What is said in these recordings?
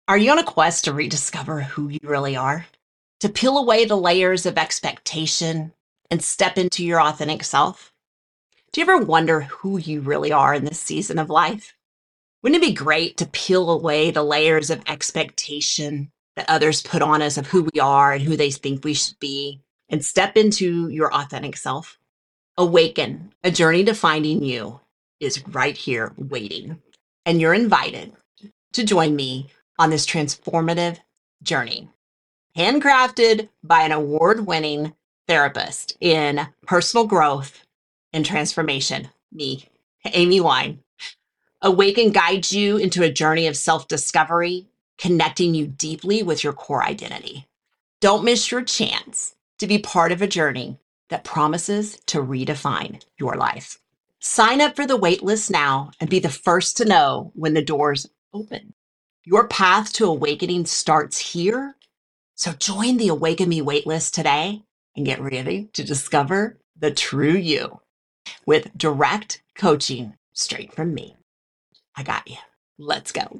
Are you on a quest to rediscover who you really are? To peel away the layers of expectation and step into your authentic self? Do you ever wonder who you really are in this season of life? Wouldn't it be great to peel away the layers of expectation that others put on us of who we are and who they think we should be and step into your authentic self? Awaken, a journey to finding you, is right here waiting. And you're invited to join me on this transformative journey, handcrafted by an award winning therapist in personal growth and transformation, me, Amy Wine. Awaken guides you into a journey of self discovery, connecting you deeply with your core identity. Don't miss your chance to be part of a journey that promises to redefine your life. Sign up for the waitlist now and be the first to know when the doors open. Your path to awakening starts here. So join the Awaken Me waitlist today and get ready to discover the true you with direct coaching straight from me. I got you. Let's go.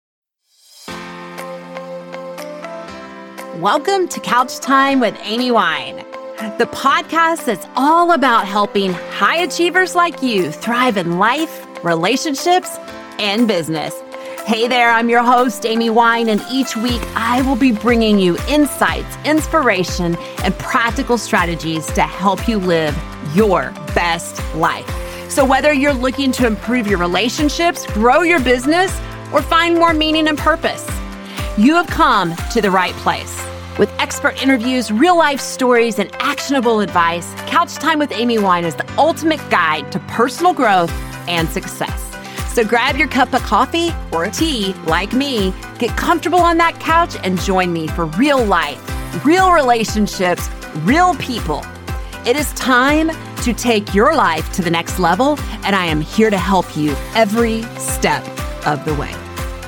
Welcome to Couch Time with Amy Wine, the podcast that's all about helping high achievers like you thrive in life, relationships, and business. Hey there, I'm your host, Amy Wine, and each week I will be bringing you insights, inspiration, and practical strategies to help you live your best life. So whether you're looking to improve your relationships, grow your business, or find more meaning and purpose, you have come to the right place. With expert interviews, real-life stories, and actionable advice, Couch Time with Amy Wine is the ultimate guide to personal growth and success. So grab your cup of coffee or a tea, like me, get comfortable on that couch, and join me for real life, real relationships, real people. It is time to take your life to the next level, and I am here to help you every step of the way.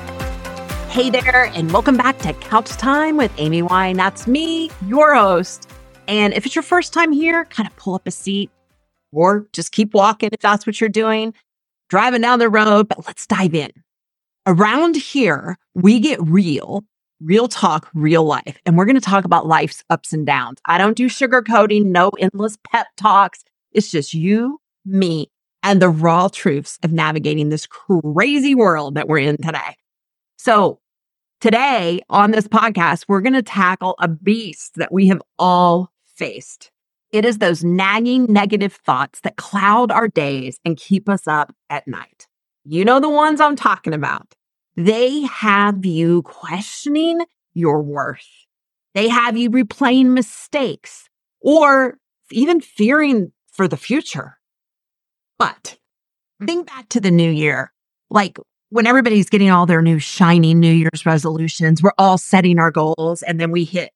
Hey there, and welcome back to Couch Time with Amy Wine. That's me, your host. And if it's your first time here, kind of pull up a seat or just keep walking if that's what you're doing. Driving down the road, but let's dive in. Around here, we get real talk, real life. And we're going to talk about life's ups and downs. I don't do sugarcoating, no endless pep talks. It's just you, me, and the raw truths of navigating this crazy world that we're in today. So today on this podcast, we're going to tackle a beast that we have all faced. It is those nagging negative thoughts that cloud our days and keep us up at night. You know the ones I'm talking about. They have you questioning your worth. They have you replaying mistakes or even fearing for the future. But think back to the new year, like when everybody's getting all their new shiny New Year's resolutions, we're all setting our goals and then we hit,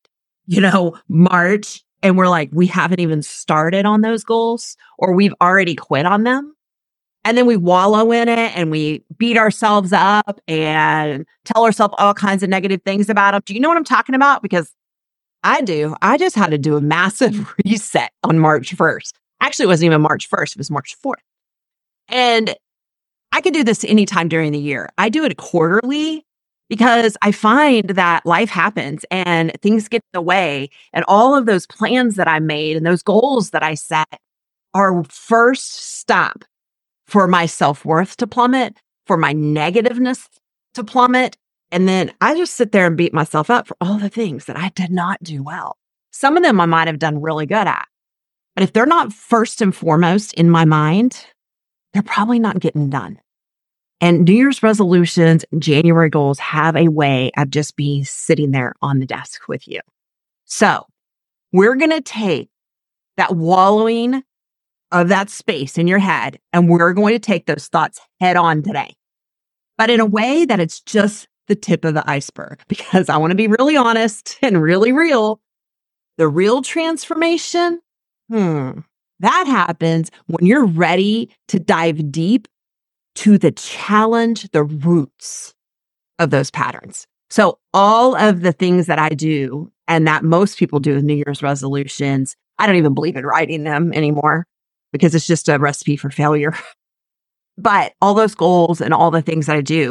March. And we're like, we haven't even started on those goals or we've already quit on them. And then we wallow in it and we beat ourselves up and tell ourselves all kinds of negative things about them. Do you know what I'm talking about? Because I do. I just had to do a massive reset on March 1st. Actually, it wasn't even March 1st. It was March 4th. And I could do this anytime during the year. I do it quarterly because I find that life happens and things get in the way. And all of those plans that I made and those goals that I set are first stop for my self-worth to plummet, for my negativeness to plummet. And then I just sit there and beat myself up for all the things that I did not do well. Some of them I might have done really good at. But if they're not first and foremost in my mind, they're probably not getting done. And New Year's resolutions, January goals have a way of just being sitting there on the desk with you. So we're going to take that wallowing of that space in your head, and we're going to take those thoughts head on today. But in a way that it's just the tip of the iceberg, because I want to be really honest and really real. The real transformation, that happens when you're ready to dive deep to the challenge, the roots of those patterns. So all of the things that I do and that most people do with New Year's resolutions, I don't even believe in writing them anymore because it's just a recipe for failure. But all those goals and all the things that I do,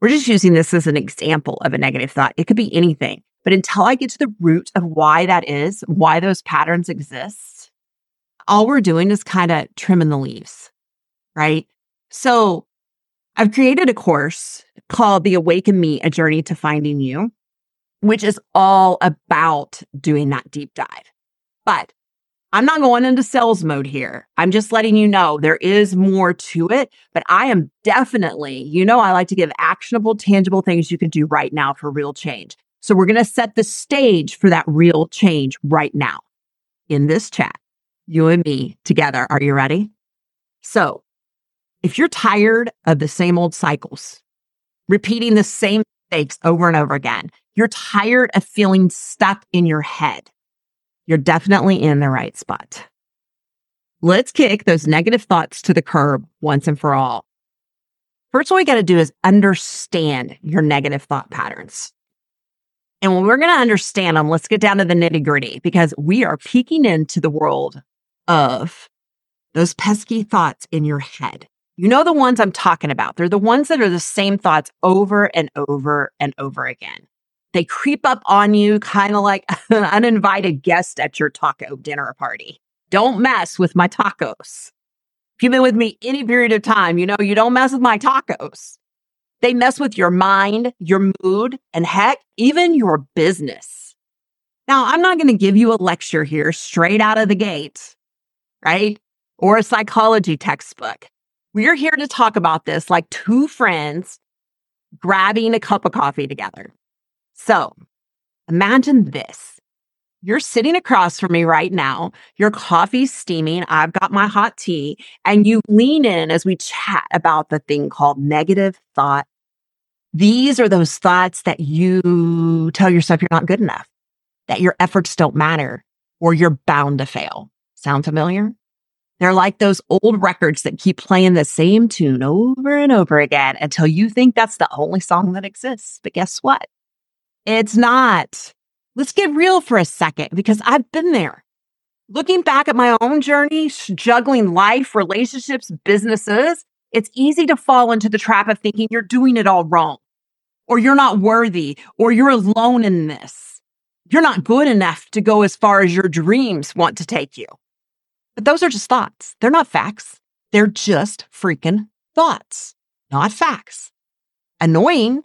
We're just using this as an example of a negative thought. It could be anything. But until I get to the root of why that is, why those patterns exist, all we're doing is kind of trimming the leaves, right? So I've created a course called The Awaken Me, A Journey to Finding You, which is all about doing that deep dive. But I'm not going into sales mode here. I'm just letting you know there is more to it, but I am definitely, I like to give actionable, tangible things you can do right now for real change. So we're going to set the stage for that real change right now in this chat, you and me together. Are you ready? So if you're tired of the same old cycles, repeating the same mistakes over and over again, you're tired of feeling stuck in your head, you're definitely in the right spot. Let's kick those negative thoughts to the curb once and for all. First, what we got to do is understand your negative thought patterns. And when we're going to understand them, let's get down to the nitty gritty, because we are peeking into the world of those pesky thoughts in your head. You know the ones I'm talking about. They're the ones that are the same thoughts over and over and over again. They creep up on you kind of like an uninvited guest at your taco dinner party. Don't mess with my tacos. If you've been with me any period of time, you know you don't mess with my tacos. They mess with your mind, your mood, and heck, even your business. Now, I'm not going to give you a lecture here straight out of the gate, right? Or a psychology textbook. We're here to talk about this like two friends grabbing a cup of coffee together. So imagine this. You're sitting across from me right now. Your coffee's steaming. I've got my hot tea. And you lean in as we chat about the thing called negative thought. These are those thoughts that you tell yourself you're not good enough, that your efforts don't matter, or you're bound to fail. Sound familiar? They're like those old records that keep playing the same tune over and over again until you think that's the only song that exists. But guess what? It's not. Let's get real for a second, because I've been there. Looking back at my own journey, juggling life, relationships, businesses, it's easy to fall into the trap of thinking you're doing it all wrong, or you're not worthy, or you're alone in this. You're not good enough to go as far as your dreams want to take you. But those are just thoughts. They're not facts. They're just freaking thoughts, not facts. Annoying,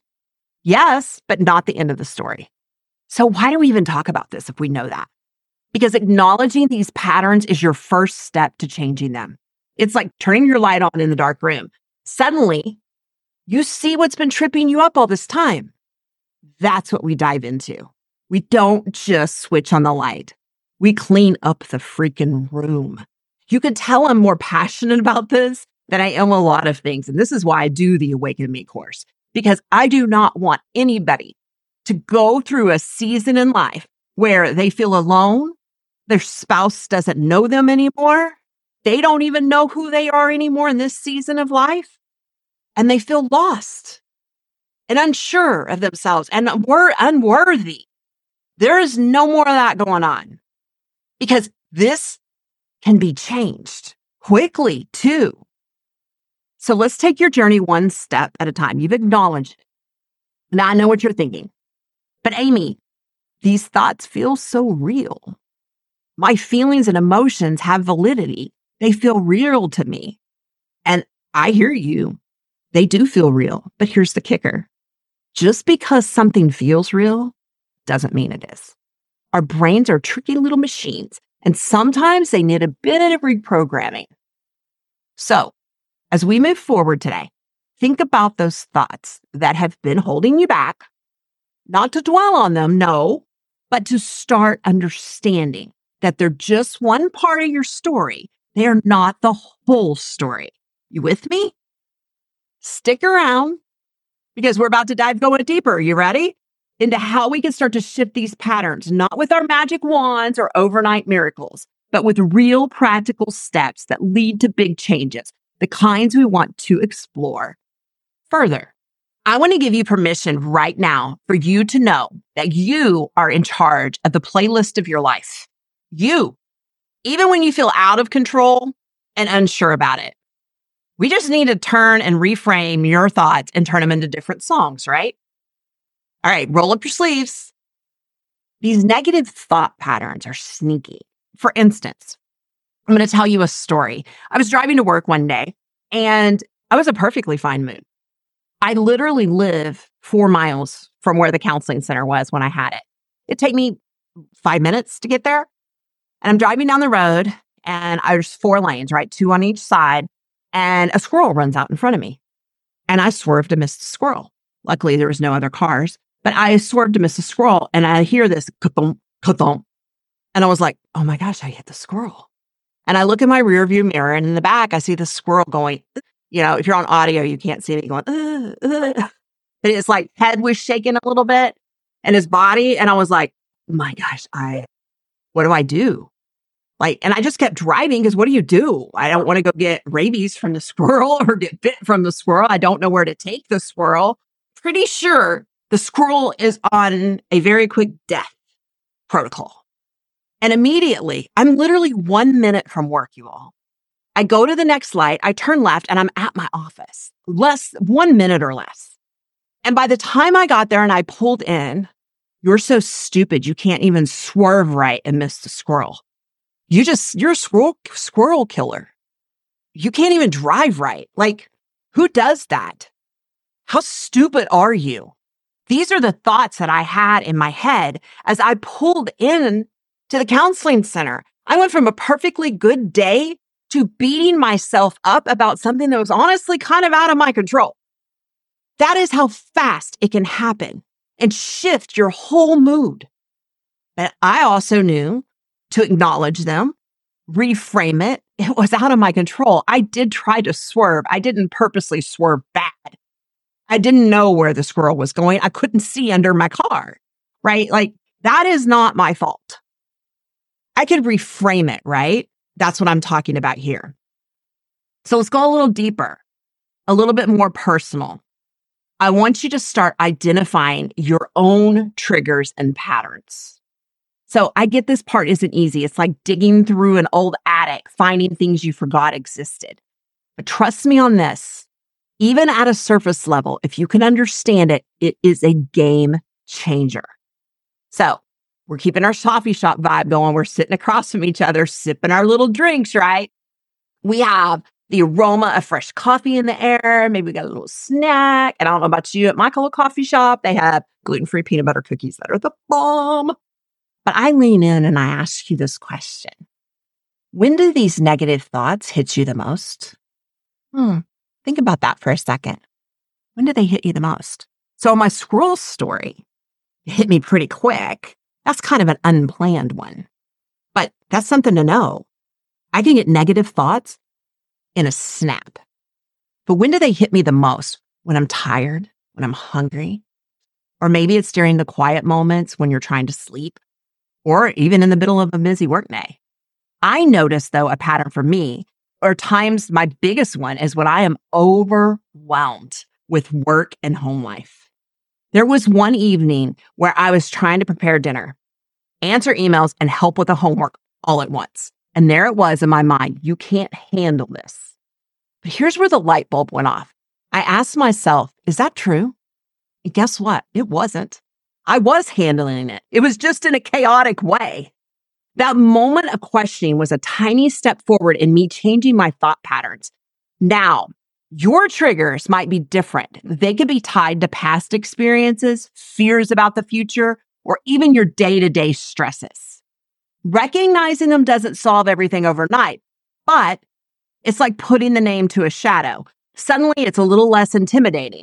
yes, but not the end of the story. So why do we even talk about this if we know that? Because acknowledging these patterns is your first step to changing them. It's like turning your light on in the dark room. Suddenly, you see what's been tripping you up all this time. That's what we dive into. We don't just switch on the light. We clean up the freaking room. You can tell I'm more passionate about this than I am a lot of things. And this is why I do the Awaken Me course, because I do not want anybody to go through a season in life where they feel alone, their spouse doesn't know them anymore, they don't even know who they are anymore in this season of life, and they feel lost and unsure of themselves and unworthy. There is no more of that going on, because this can be changed quickly too. So let's take your journey one step at a time. You've acknowledged it. Now I know what you're thinking. But Amy, these thoughts feel so real. My feelings and emotions have validity. They feel real to me. And I hear you. They do feel real. But here's the kicker. Just because something feels real doesn't mean it is. Our brains are tricky little machines, and sometimes they need a bit of reprogramming. So, as we move forward today, think about those thoughts that have been holding you back. Not to dwell on them, no, but to start understanding that they're just one part of your story. They are not the whole story. You with me? Stick around, because we're about to dive going deeper. You ready? Into how we can start to shift these patterns, not with our magic wands or overnight miracles, but with real practical steps that lead to big changes, the kinds we want to explore further. I want to give you permission right now for you to know that you are in charge of the playlist of your life. You, even when you feel out of control and unsure about it. We just need to turn and reframe your thoughts and turn them into different songs, right? All right, roll up your sleeves. These negative thought patterns are sneaky. For instance, I'm going to tell you a story. I was driving to work one day and I was in a perfectly fine mood. I literally live 4 miles from where the counseling center was when I had it. It'd take me 5 minutes to get there. And I'm driving down the road and there's 4 lanes, right? 2 on each side. And a squirrel runs out in front of me. And I swerved to miss the squirrel. Luckily, there was no other cars. But I swerved to miss the squirrel. And I hear this ka-thump, ka-thump. And I was like, oh my gosh, I hit the squirrel. And I look in my rear view mirror. And in the back, I see the squirrel going, if you're on audio, you can't see me going, But it's like head was shaking a little bit and his body. And I was like, oh my gosh, what do I do? And I just kept driving because what do? I don't want to go get rabies from the squirrel or get bit from the squirrel. I don't know where to take the squirrel. Pretty sure the squirrel is on a very quick death protocol. And immediately, I'm literally 1 minute from work, you all. I go to the next light, I turn left, and I'm at my office. 1 minute or less. And by the time I got there and I pulled in, you're so stupid, you can't even swerve right and miss the squirrel. You're a squirrel killer. You can't even drive right. Who does that? How stupid are you? These are the thoughts that I had in my head as I pulled in to the counseling center. I went from a perfectly good day to beating myself up about something that was honestly kind of out of my control. That is how fast it can happen and shift your whole mood. But I also knew to acknowledge them, reframe it. It was out of my control. I did try to swerve. I didn't purposely swerve bad. I didn't know where the squirrel was going. I couldn't see under my car, right? That is not my fault. I could reframe it, right? That's what I'm talking about here. So let's go a little deeper, a little bit more personal. I want you to start identifying your own triggers and patterns. So I get this part isn't easy. It's like digging through an old attic, finding things you forgot existed. But trust me on this, even at a surface level, if you can understand it, it is a game changer. So we're keeping our coffee shop vibe going. We're sitting across from each other, sipping our little drinks, right? We have the aroma of fresh coffee in the air. Maybe we got a little snack. And I don't know about you, at my little coffee shop, they have gluten-free peanut butter cookies that are the bomb. But I lean in and I ask you this question. When do these negative thoughts hit you the most? Think about that for a second. When do they hit you the most? So my squirrel story, it hit me pretty quick. That's kind of an unplanned one. But that's something to know. I can get negative thoughts in a snap. But when do they hit me the most? When I'm tired, when I'm hungry, or maybe it's during the quiet moments when you're trying to sleep, or even in the middle of a busy workday. I notice, though, a pattern for me, or times my biggest one is when I am overwhelmed with work and home life. There was one evening where I was trying to prepare dinner, answer emails, and help with the homework all at once. And there it was in my mind, you can't handle this. But here's where the light bulb went off. I asked myself, is that true? And guess what? It wasn't. I was handling it. It was just in a chaotic way. That moment of questioning was a tiny step forward in me changing my thought patterns. Now, your triggers might be different. They could be tied to past experiences, fears about the future, or even your day-to-day stresses. Recognizing them doesn't solve everything overnight, but it's like putting the name to a shadow. Suddenly, it's a little less intimidating.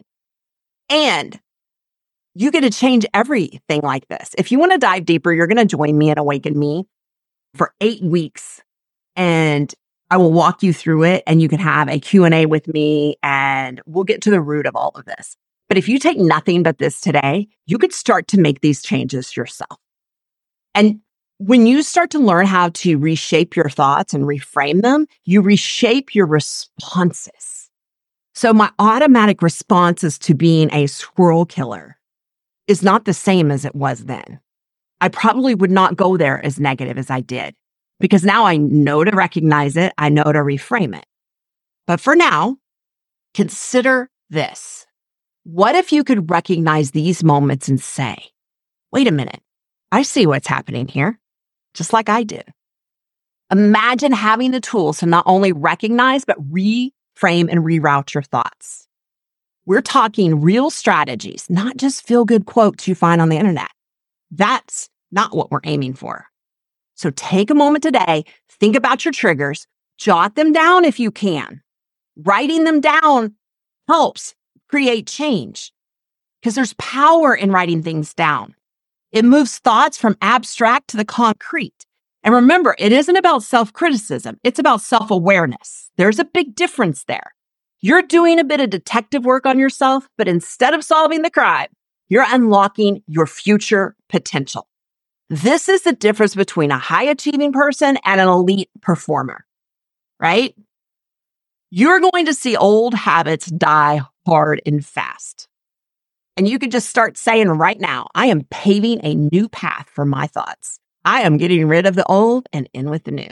And you get to change everything like this. If you want to dive deeper, you're going to join me at Awaken Me for 8 weeks, and I will walk you through it, and you can have a Q&A with me, and we'll get to the root of all of this. But if you take nothing but this today, you could start to make these changes yourself. And when you start to learn how to reshape your thoughts and reframe them, you reshape your responses. So my automatic responses to being a squirrel killer is not the same as it was then. I probably would not go there as negative as I did because now I know to recognize it. I know to reframe it. But for now, Consider this. What if you could recognize these moments and say, wait a minute, I see what's happening here, just like I did. Imagine having the tools to not only recognize, but reframe and reroute your thoughts. We're talking real strategies, not just feel-good quotes you find on the internet. That's not what we're aiming for. So take a moment today, think about your triggers, jot them down if you can. Writing them down helps create change because there's power in writing things down. It moves thoughts from abstract to the concrete. And remember, it isn't about self-criticism. It's about self-awareness. There's a big difference there. You're doing a bit of detective work on yourself, but instead of solving the crime, you're unlocking your future potential. This is the difference between a high-achieving person and an elite performer, right? You're going to see old habits die hard and fast. And you can just start saying right now, I am paving a new path for my thoughts. I am getting rid of the old and in with the new.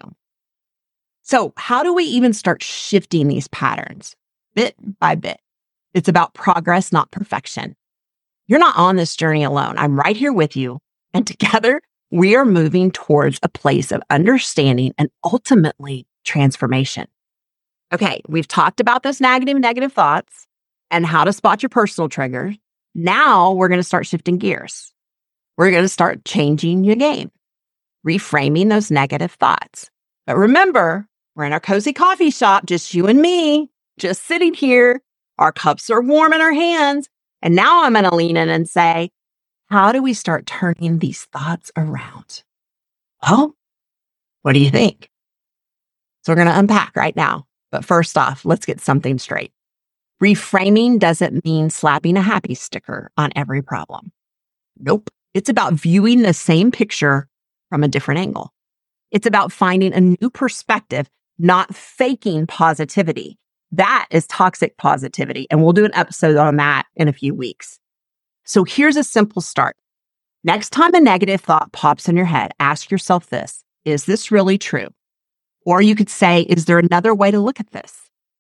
So how do we even start shifting these patterns? Bit by bit. It's about progress, not perfection. You're not on this journey alone. I'm right here with you. And together, we are moving towards a place of understanding and ultimately transformation. Okay, we've talked about those negative thoughts and how to spot your personal triggers. Now we're going to start shifting gears. We're going to start changing your game, reframing those negative thoughts. But remember, we're in our cozy coffee shop, just you and me, just sitting here. Our cups are warm in our hands. And now I'm going to lean in and say, how do we start turning these thoughts around? Well, what do you think? So we're going to unpack right now. But first off, let's get something straight. Reframing doesn't mean slapping a happy sticker on every problem. Nope. It's about viewing the same picture from a different angle. It's about finding a new perspective, not faking positivity. That is toxic positivity. And we'll do an episode on that in a few weeks. So here's a simple start. Next time a negative thought pops in your head, ask yourself this, is this really true? Or you could say, is there another way to look at this?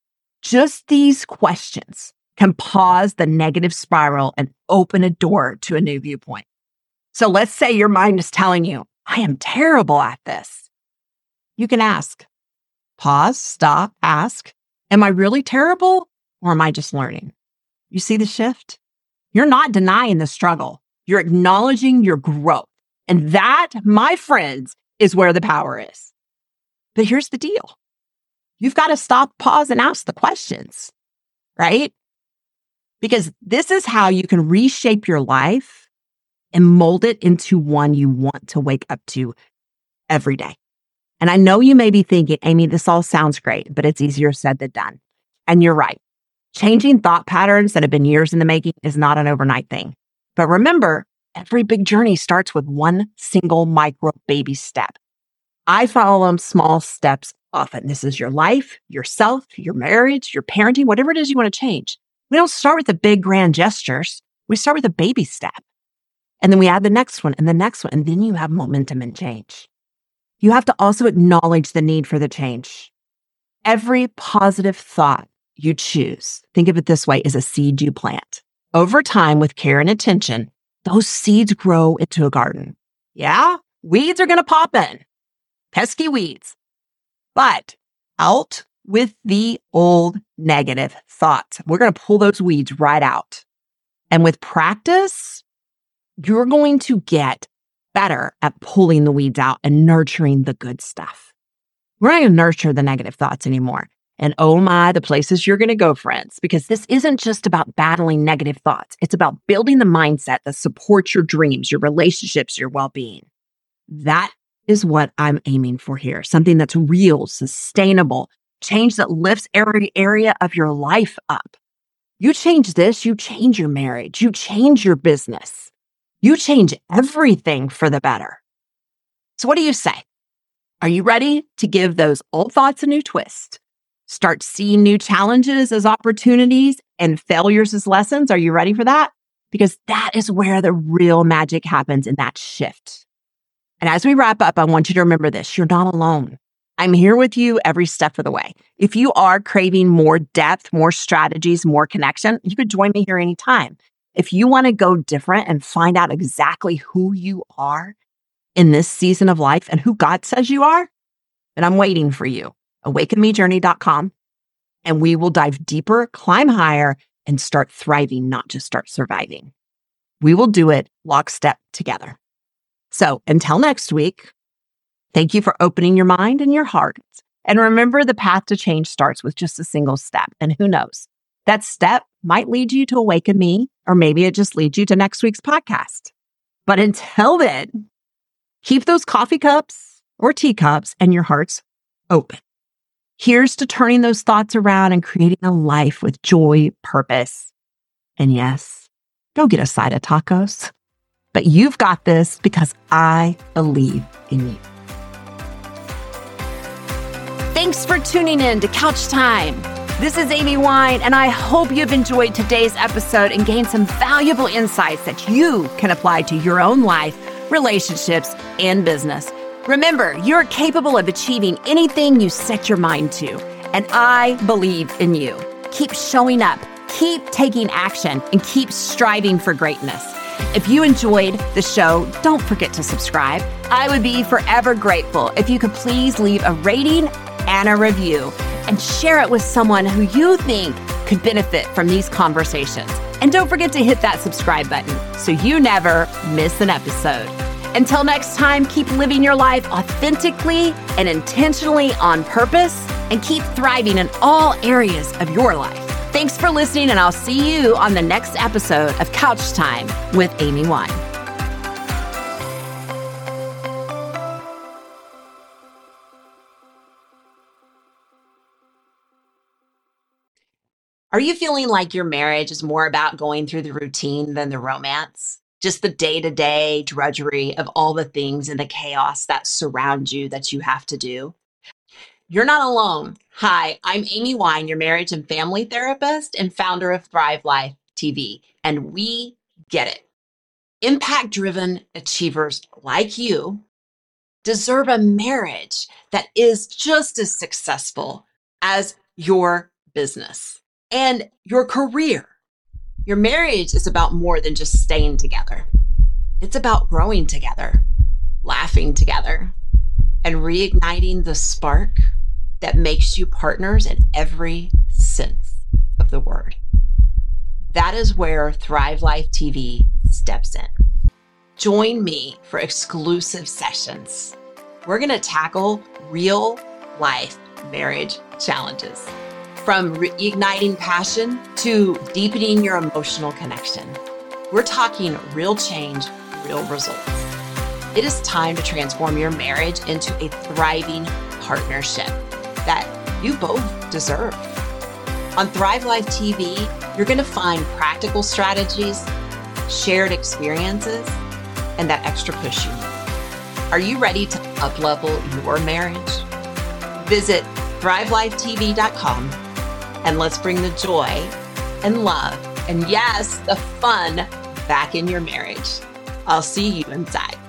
Just these questions can pause the negative spiral and open a door to a new viewpoint. So let's say your mind is telling you, I am terrible at this. You can ask, pause, stop, ask, am I really terrible or am I just learning? You see the shift? You're not denying the struggle. You're acknowledging your growth. And that, my friends, is where the power is. But here's the deal. You've got to stop, pause, and ask the questions, right? Because this is how you can reshape your life and mold it into one you want to wake up to every day. And I know you may be thinking, Amy, this all sounds great, but it's easier said than done. And you're right. Changing thought patterns that have been years in the making is not an overnight thing. But remember, every big journey starts with one single micro baby step. I follow them small steps often. This is your life, yourself, your marriage, your parenting, whatever it is you want to change. We don't start with the big grand gestures. We start with a baby step. And then we add the next one and the next one. And then you have momentum and change. You have to also acknowledge the need for the change. Every positive thought you choose, think of it this way, is a seed you plant. Over time, with care and attention, those seeds grow into a garden. Yeah, weeds are going to pop in. Pesky weeds. But out with the old negative thoughts. We're going to pull those weeds right out. And with practice, you're going to get better at pulling the weeds out and nurturing the good stuff. We're not going to nurture the negative thoughts anymore. And oh my, the places you're going to go, friends, because this isn't just about battling negative thoughts. It's about building the mindset that supports your dreams, your relationships, your well-being. That is what I'm aiming for here. Something that's real, sustainable, change that lifts every area of your life up. You change this, you change your marriage, you change your business. You change everything for the better. So what do you say? Are you ready to give those old thoughts a new twist? Start seeing new challenges as opportunities and failures as lessons. Are you ready for that? Because that is where the real magic happens in that shift. And as we wrap up, I want you to remember this. You're not alone. I'm here with you every step of the way. If you are craving more depth, more strategies, more connection, you could join me here anytime. If you want to go different and find out exactly who you are in this season of life and who God says you are, then I'm waiting for you. AwakenMeJourney.com, and we will dive deeper, climb higher, and start thriving, not just start surviving. We will do it lockstep together. So until next week, thank you for opening your mind and your heart. And remember, the path to change starts with just a single step. And who knows, that step might lead you to Awaken Me, or maybe it just leads you to next week's podcast. But until then, keep those coffee cups or teacups and your hearts open. Here's to turning those thoughts around and creating a life with joy, purpose. And yes, go get a side of tacos. But you've got this because I believe in you. Thanks for tuning in to Couch Time. This is Amy Wine, and I hope you've enjoyed today's episode and gained some valuable insights that you can apply to your own life, relationships, and business. Remember, you're capable of achieving anything you set your mind to, and I believe in you. Keep showing up, keep taking action, and keep striving for greatness. If you enjoyed the show, don't forget to subscribe. I would be forever grateful if you could please leave a rating and a review and share it with someone who you think could benefit from these conversations. And don't forget to hit that subscribe button so you never miss an episode. Until next time, keep living your life authentically and intentionally on purpose, and keep thriving in all areas of your life. Thanks for listening, and I'll see you on the next episode of Couch Time with Amy Wine. Are you feeling like your marriage is more about going through the routine than the romance? Just the day-to-day drudgery of all the things and the chaos that surround you that you have to do? You're not alone. Hi, I'm Amy Wine, your marriage and family therapist and founder of Thrive Life TV, and we get it. Impact-driven achievers like you deserve a marriage that is just as successful as your business and your career. Your marriage is about more than just staying together. It's about growing together, laughing together, and reigniting the spark that makes you partners in every sense of the word. That is where Thrive Life TV steps in. Join me for exclusive sessions. We're going to tackle real life marriage challenges, from reigniting passion to deepening your emotional connection. We're talking real change, real results. It is time to transform your marriage into a thriving partnership that you both deserve. On Thrive Life TV, you're going to find practical strategies, shared experiences, and that extra push you need. Are you ready to uplevel your marriage? Visit thrivelifetv.com and let's bring the joy and love and, yes, the fun back in your marriage. I'll see you inside.